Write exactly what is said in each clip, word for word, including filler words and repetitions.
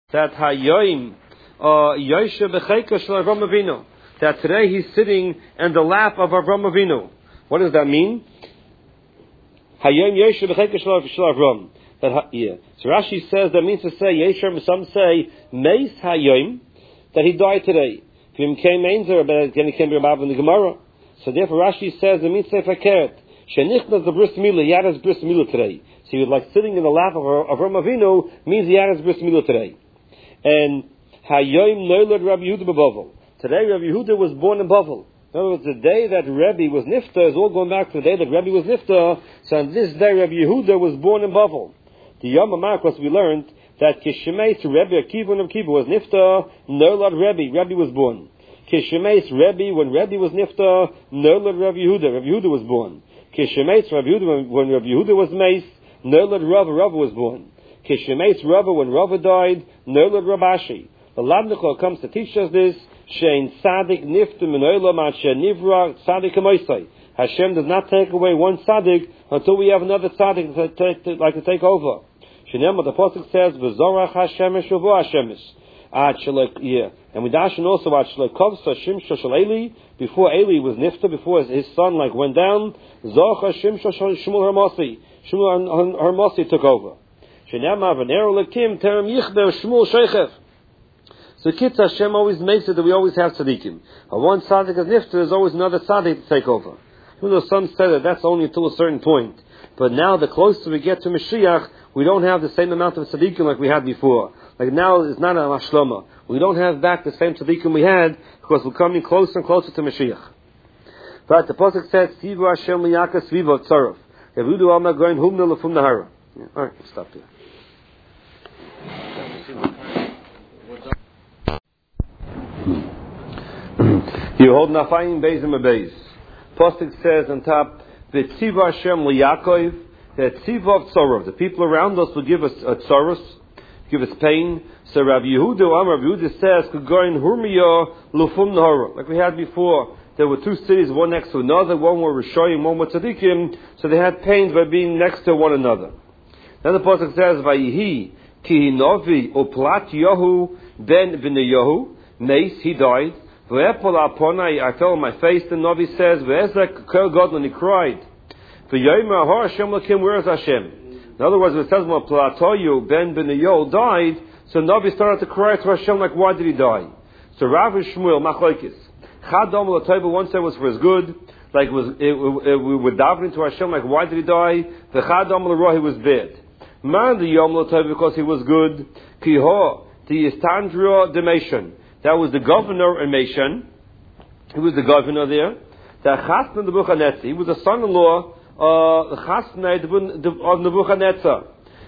that Hayoim Yoshe B'Cheika Shel Avram Avinu, that today he's sitting in the lap of Avram Avinu. What does that mean? Hayoim Yoshe B'Cheika Shel Avram. That yeah. So Rashi says that means to say Yeshem. Some say Meis Hayoim, that he died today. Him came Einzer, but then he came in the Gemara. So therefore Rashi says it means to Fakert. Shenichnas the bris milah. He had his bris milah today. So he was like sitting in the lap of Avram Avinu means he had his bris milah today. And Hayoim Noilad Rabbi Yehuda b'Bavel. Today Rabbi Yehuda was born in Bavel. In other words, the day that Rebbe was Nifta is all going back to the day that Rebbe was Nifta. So on this day Rabbi Yehuda was born in Bavel. The Yom HaMarkos we learned that Kishemeis Rebbe Akiva and Akiva was Nifta, Noilad Rebbe, Rebbe was born. Kishemeis Rebbe, when Rebbe was Nifta, Noilad Rabbi Yehuda, Rabbi Yehuda was born. Kishemeis Rabbi Yehuda, when Rabbi Yehuda was Meis, Noilad Rava, Rava was born. Kishemeis Rava, when Rava died, Noilad Rabashi. The Ladnichol comes to teach us this, Shein Sadik Nifta Menoilam Asher Nivra Sadik Amoisai. Hashem does not take away one Sadik until we have another Sadik to, to, to, like to take over. Shenema, the Apostle says, V'zorach Hashemesh Uvo Hashemesh. Ad Shalek, yeah. And we dash also Ad Shalekovsa Shimsho Shal Eli, before Eli was Nifta, before his, his son like went down, Zocha Shimsho Shmul Hermosi. Shmul Hermosi took over. Shenema, V'nero Lekim Terem Yichber Shmul Sheichev. So Kitz Hashem always makes it that we always have tzaddikim. And one tzaddik is Nifta, there's always another tzaddik to take over. Even though some say that that's only until a certain point. But now the closer we get to Mashiach, we don't have the same amount of tzaddikim like we had before. Like now it's not a mashlama. We don't have back the same tzaddikim we had because we're coming closer and closer to Mashiach. But the Pasuk says, Sivu Hashem liyaka sviva tzarov. Yehudu alma goyin humna lefum nahara. Alright, we'll stop there. You hold nafayim beis and beis. Pasuk says on top, V'tziva Hashem liyakov, that tziva tzarov, the people around us will give us a tzaros, give us pain. So Rabbi Yehuda, Amar Rabbi Yehuda says, Kugoyin hurmiya lufum nahara. Like we had before, there were two cities, one next to another, one were Rishoyim, one were Tzadikim, so they had pains by being next to one another. Then the Pasuk says, Vayihi ki novi uplat Yahu ben v'neyahu, Meis, he died. I fell on my face. The Navi says, and he cried. Where is Hashem? In other words, it says, Platoyu ben Benayo died, so Navi started to cry to Hashem, like, why did he die? So Rav Shmuel, Machlokes. Chadam L'Tayba, one said was for his good, like it was, it, it, it, we were davening to Hashem, like, why did he die? The Chadam L'Roh, he was bad. Man the Yom L'Tayba, because he was good. Kiho, the Istandra Demation. That was the governor in Meshan. He was the governor there. The Chasna Nebuchadnezzar. He was the son-in-law of uh, the Chasna of Nebuchadnezzar.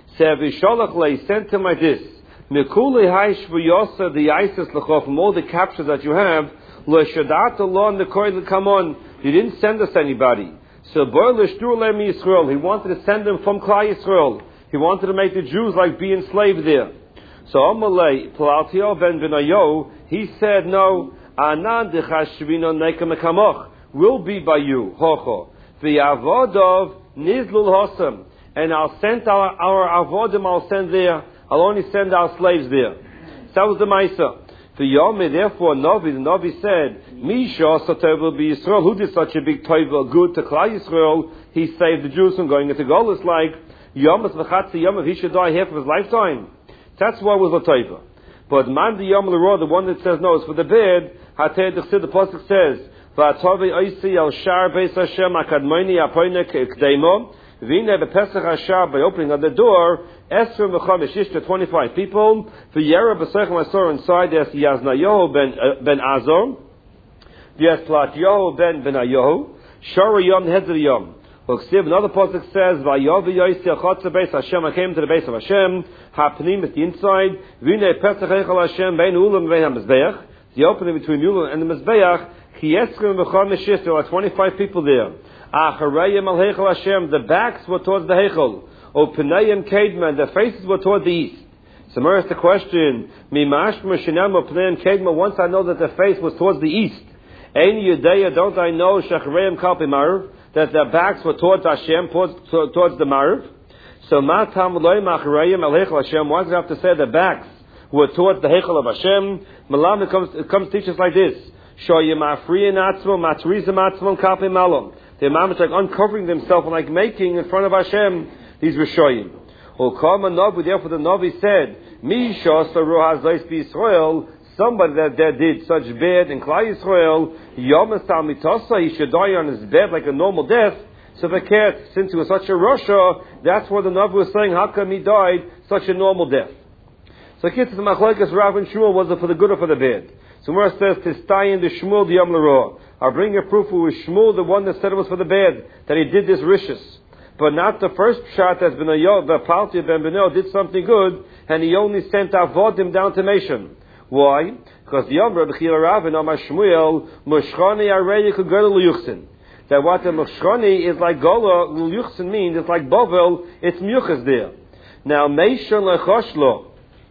He sent him like this. Mikuli Haish V'yosa the Isis L'chof, from all the captures that you have, L'shadat Allah N'koy L'kamon. You didn't send us anybody. So Boy L'shtur Le'em Yisrael. He wanted to send them from Klal Yisrael. He wanted to make the Jews like be enslaved there. So Amalei Plautio ben Benayo, he said, no, Anan dechashvino nekamachamoch, will be by you, hocho. V'yavodov nizlul hosam, and I'll send our, our avodim, I'll send there, I'll only send our slaves there. So that was the Maisa. V'yomeh, therefore, Novi, the Novi said, Misha Satov be Yisrael, who did such a big toivel good to Klal Yisrael, he saved the Jews from going into Golus, like, Yomas v'chatzi Yomav, he should die half of his lifetime. That's why it was a taiva. But man the Yom L'Ro, the one that says no, is for the bad. Hatei D'chsid, the pasuk says, "Va'atove oisi al shar beis Hashem akadmoni apoinek k'deimo." V'ine b'pesach hashar, by opening of the door, Esrim v'chamish to twenty-five people. V'yera b'sechem asor inside. There's Yaznayohu ben uh, ben Azor. There's Platyohu ben Benayohu. Shara Yom Hezir Yom. Another pasuk says, "Vayovi Yosi Achotze Beis Hashem." I came to the base of Hashem. Hapnim at the inside. V'nei Pesach Eichel Hashem bein Ulam vein HaMizbeach. The opening between Ulam and the Mizbeach. Chiyesrim v'chamish. There are twenty-five people there. Acharayim al Heichel Hashem. The backs were towards the Heichel. O Pnayim Kedma. The faces were toward the east. So, where's the question? Mimashma Shinam o Pnayim Kedma. Once I know that the face was towards the east. Ein Yudeya, don't I know Shacharayim Kalpi Marv, that their backs were towards Hashem, towards, towards the Marv. So Matam Loy Macharayim Alechel Hashem, why does it have to say the backs who are taught the Heichal of Hashem. Malam, it comes, it comes to teach us like this. Shoyim Afriyan Atzmo, Matrizim Atzmo, Kapim Malom. The Imam is like uncovering themselves and like making in front of Hashem these Rishoyim. Therefore the Navi said, Mi Shos Ruha Zais B'Yisrael, somebody that, that did such bad in Klal Yisrael, Yom Estal Mitasa, he should die on his bed like a normal death. So the cat, since he was such a Rasha, that's where the Navi was saying, how come he died such a normal death? So the kids, the Machlekes Rav and Shmuel, was it for the good or for the bad? So Gemara says, Tistayin the Shmuel the Yom L'Roa. I'll bring a proof who was Shmuel, the one that said it was for the bad, that he did this rishus. But not the first shot that's been a yo, the Palti of Ben Benel did something good, and he only sent Avodim down to Meshon. Why? Because the Yom Rabbi Chila Rav and Amar Shmuel, Moshchani Arei could go to L'Yuchsin. That what the Moshchani is like Gola, L'Yuchsin means, it's like Bovel, it's Muchas there. Now, Meshon Lechoshlo.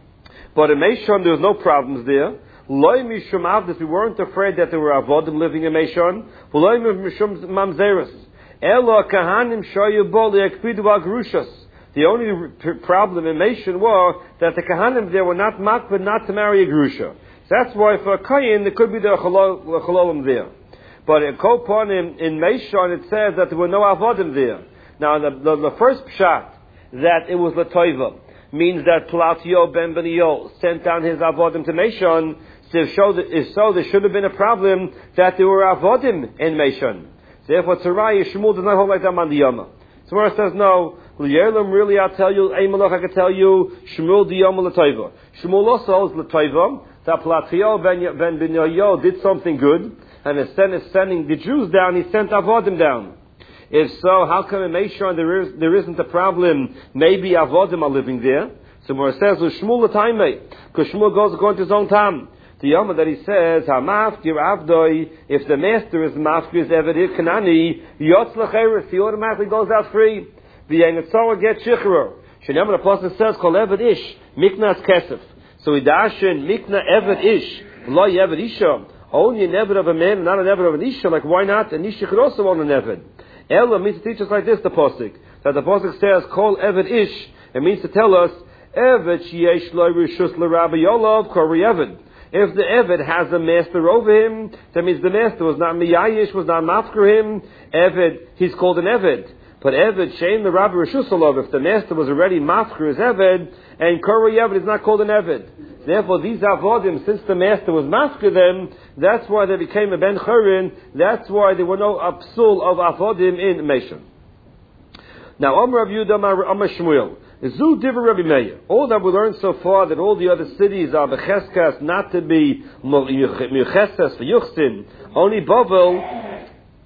But in Meshon there was no problems there. Loi Mishum Avdus, we weren't afraid that there were Avodim living in Meshon. Loi Mishum Mamzeris. Elo Kahanim Shoyu Bol Yakpidu Agrushas. The only problem in Meshon was that the Kahanim there were not makbid not to marry a Grusha. So that's why for a Kayin there could be the Chalolim there. But in Koponim, in Meshon, it says that there were no Avodim there. Now, the, the, the first pshat, that it was Latoiva, means that Platio ben Beniyol sent down his Avodim to Meshon. So if so, if so, there should have been a problem that there were Avodim in Meshon. Therefore, Tzaraya, Shmuel does not hold like that on the Yama. So where it says, no, L'Yerlim, really, I'll tell you, Eimelach, I can tell you, Shmuel the Yama Latoiva. Shmuel also holds Latoiva, that Platio ben Beniyol did something good, and instead of sending the Jews down, he sent Avodim down. If so, how come in Meshon there, is, there isn't a problem? Maybe Avodim are living there. So where it says, Shmuel L'Taimei, because Shmuel goes according to his own time. The Yama that he says, Hamafkir Avdoi, if the master is Mafkir Zevedir Kanani, Yotz L'Cheres, he automatically goes out free. The Yengetzorah gets Shichrer. Shenyam the Apostle says, Kol Eved Ish, Miknas Kesef. So Idashin, Mikna Eved Ish, Lo Eved Isha. Only an Eved of a man, not an Eved of an Isha. Like, why not? An Isha could also own an Eved. Ella means to teach us like this, the Posik. That the Posik says, Kol Eved Ish. It means to tell us, Eved Sheyesh Lo Rishus L'Rabbi Yolav, Kori Eved. If the Eved has a master over him, that means the master was not Miyayish, was not Mafker him. Eved, he's called an Eved. But Eved, Shein the Rabbi Rishusalov, if the master was already Mafker his Eved, and Kori Eved is not called an Eved. Therefore, these Avodim, since the master was Mafker them, that's why they became a Ben Churin, that's why there were no Apsul of Avodim in Meshon. Now, Amr Rav Yehuda, Amr Shmuel. Zu Divrei Rabbi Meir. All that we learned so far, that all the other cities are becheskas, not to be muchesas for yuchsin, only Bavel,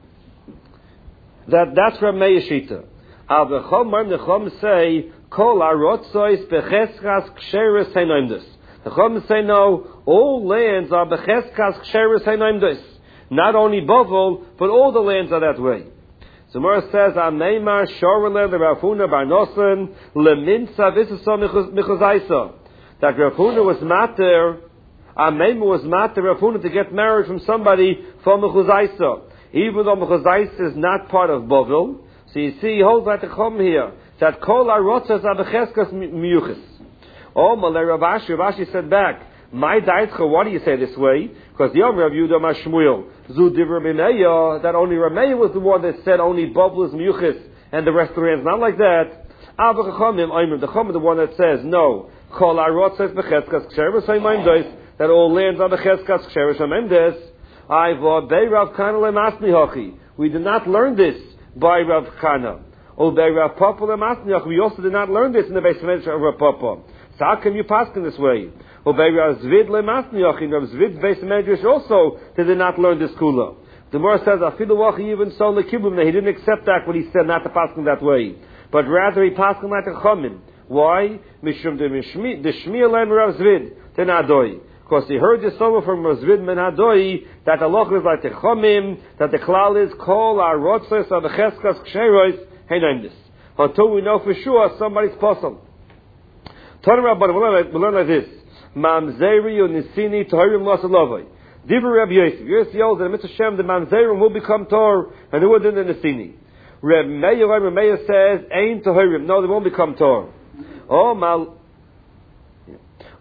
that that's Rabbi Meir Shita. Al v'chom the Chom say, Kol arotzois becheskas ksheres heinoimdus. The Chom say no, all lands are becheskas ksheres heinoimdus. Not only Bavel, but all the lands are that way. So Mora says, Ameimar Shorele the Rafuna Bar Nosan Leminsa Visaso Michuzaisa. That Rafuna was matter, Ameimar was matter Rafuna to get married from somebody from Michuzaisa. Even though Michuzaisa is not part of Bovel. So you see, he holds like the Chum here. That Kol Arotzas Abecheskas Miyuchis. Oh, Malay Ravashi, Ravashi said back, My Daitcha, why do you say this way? Because the Yom Rav Yehuda Mar Shmuel, Zu Divrei Rabbi Meir, that only Rabbi Meir was the one that said only Bubbles Miyuchis and the rest of the lands. Not like that. Ava Chachamim, Oimrim, the Chacham is the one that says, no, Kol Arot says Becheskas Ksheres HaMaimdes, that all lands are Becheskas Ksheres HaMaimdes. Aiva Bei Rav Kana Lemasni Hachi. We did not learn this by Rav Kana. Or Bei Rav Papa Lemasni Hachi. We also did not learn this in the Beis Medrash of Rav Papa. So how can you pass in this way? Or by Rav Zvid Lemasni Hachi. Rav Zvid's Beis Medrash also they did not learn this kula. The Gemara says, Afilu Wachi even so lekibum. He didn't accept that when he said not to pass in that way. But rather he passed in like a Chachamim. Why? Mishum de Mishmi, the Shmiel and Rav Zvid, ten Adoi. Because he heard this over from Rav Zvid men Adoi, that the Loch is like the Chachamim, that the Klal is Kol Arotzes Avecheskas Ksherois, Heinaimdis. Until we know for sure somebody's puzzle. Tana Rabban, we learn, we learn like this. Mamzeri unisini tohirim lasalovai. Divrei Rabbi Yosef. Yosef yells that Mitzvah Shem, the Mamzerim will become Tor, and who would in the Nisini? Reb Meir, Reb Meir says, Ein tohirim. No, they won't become Tor. Oh, mal.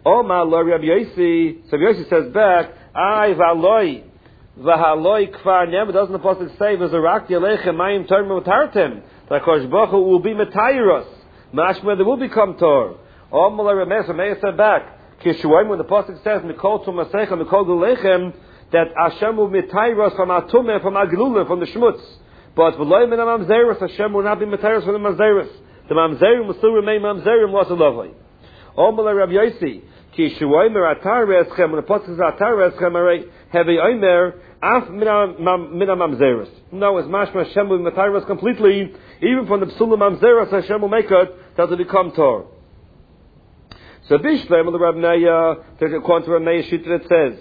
Omar lo Rabbi Yossi. So Rabbi Yossi says back, I valoi v'haloi kvar nem. Doesn't the pasuk say v'zarak yalechem mayim torim v'tartem? That Kosh Baruch Hu will be metayros. Mashma, they will become tor. Omar lo Rabbi Yossi. Rabbi said back, Kishuayim, when the pasuk says mikol tumasecha mikol gulechem, that Hashem will be metayros from atumeh, from aglulim, from the shmutz. But v'loy min mamzeros, Hashem will not be metayros from the mamzeros. The mamzerim will still remain mamzerim lost of lovely. Omar Rabbi Yossi, ki shuaymer atar reschem, when the pasuk says atar reschem, alright, heavy omer, af mina mamzeros. No, it's mashma Hashem will be metayros completely, even from the psulim mamzeros, Hashem will make it that will become tor. So Bishlem, the Rabbi Naya, according to Rabbi Naya Shita, it says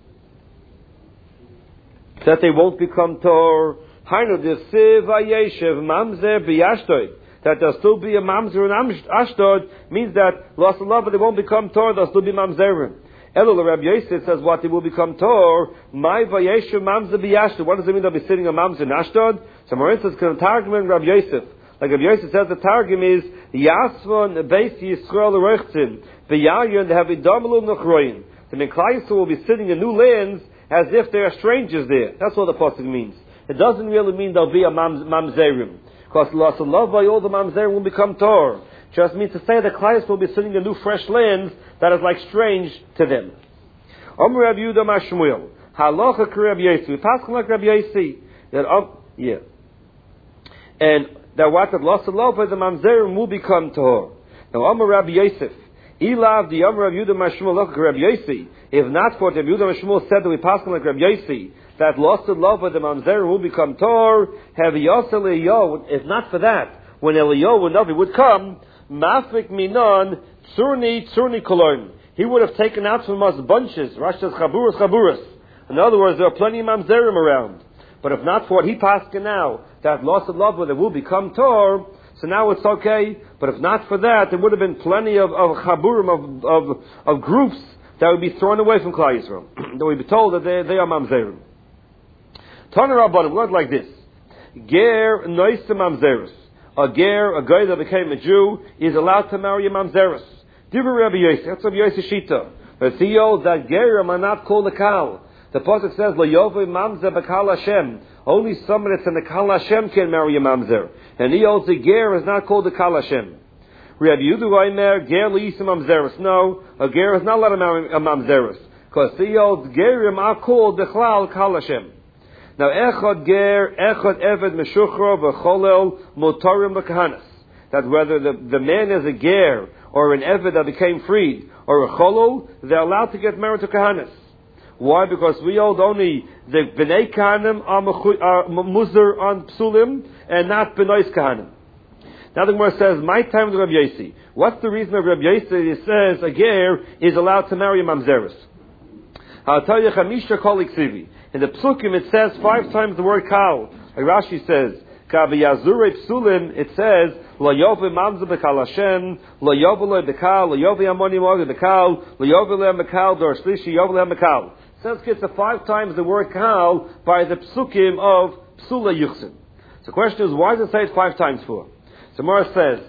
that they won't become tor. Hainu desiv vayeshev mamzer b'yashtod. That there'll still be a mamzer in Ashdod means that lost of love, but they won't become tor. There'll still be mamzerim. Elul Rabbi Yosef says what they will become tor. My vayeshev mamzer b'yashtod. What does it mean they'll be sitting a mamzer in Ashdod? So for instance, can targum Rabbi Yosef. Like Rabbi Yosef says, the targum is Yasvon Beis Yisrael Reichtzin B'Yayin Havidamlu Nuchroin. The Klal Yisrael will be sitting in new lands as if there are strangers there. That's what the pasuk means. It doesn't really mean there'll be a mam- mamzerim. Because loss of love by all the mamzerim will become tor. Just means to say the Klal Yisrael will be sitting in new fresh lands that is like strange to them. Om Rav Yehuda Mashmuel. Halacha Rabbi Yossi. We pass like Rabbi Yossi. That um, yeah. And that what the loss of love by the mamzerim will become tor. Now Om Rabbi Yosef. Ilav the Om Rav Yehuda Mashmuel like Rabbi Yossi. If not for Rabbi Yehuda Mashmuel said that we pass like Rabbi Yossi, that lost in love with the mamzer will become tor. Have Yosel Eliyahu. If not for that, when Eliyahu and Navi would come, mafik minon tsurni tsurni kolon. He would have taken out from us bunches, rashas chaburas chaburas. In other words, there are plenty of mamzerim around. But if not for what he passed now, that lost in love with it will become tor. So now it's okay. But if not for that, there would have been plenty of, of chaburim of, of of groups that would be thrown away from Klal Yisrael. That would be told that they they are mamzerim. Tana Rabbanim, we learned like this. Ger noise to mamzeros. A ger, a guy that became a Jew, is allowed to marry a mamzeros. Dibur Rabbi Yossi, that's Rabbi Yossi Shita. But he holds that gerim are not called a kal. The pasuk says, Lo yovei mamzer b'kal Hashem. Only someone that's in the kal Hashem can marry a mamzer. And he holds the ger is not called the kal Hashem. Rabbi Yehuda Omer, ger liyisim mamzeros. No, a ger is not allowed to marry a mamzeros. Because he holds gerim are called the klal kal Hashem. Now, echad ger, echad eved meshuchro v'cholel motorim b'kahanas. That whether the, the man is a ger or an eved that became freed or a cholol, they're allowed to get married to kahanas. Why? Because we hold only the bnei kahanim are muzar on psulim and not benois kahanim. Now the Gemara says, my time with Rabbi Yossi. What's the reason of Rabbi Yossi? It says a ger is allowed to marry a mamzeris. I'll tell you, chamisha kol iksivi. In the Psukim it says five times the word kal. Like Rashi says, Ka b'yazurei psulim, it says, Lo yove mamzer b'kal Hashem, Lo yove lo b'kal, Lo yove amoni moge b'kal, Lo yove le b'kal, Dor shlishi yove le b'kal. It says it's five times the word kal by the Psukim of Psula Yuchsin. So the question is, why does it say it five times for? So Mara says,